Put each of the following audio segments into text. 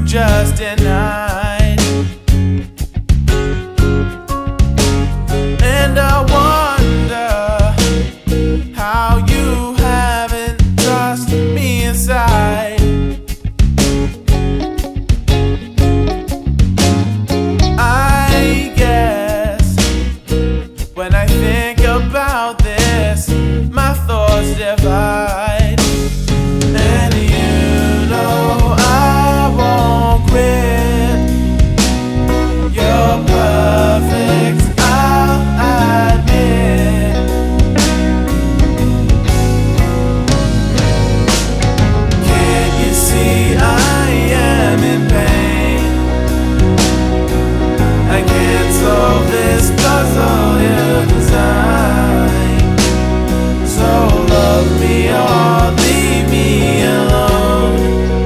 just denied. And I wonder how you haven't tossed me aside. I guess when I think about this, my thoughts divide. And you know I won't quit. You're perfect, I'll admit. Can't you see I am in pain? I can't solve this puzzle you design. So love me or leave me alone.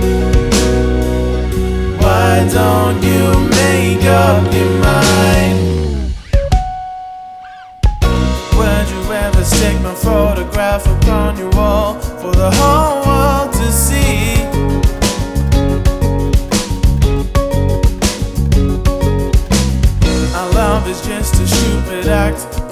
Why don't you make up your mind? Would you ever stick my photograph upon your wall for the whole world to see? Our love is just a stupid act.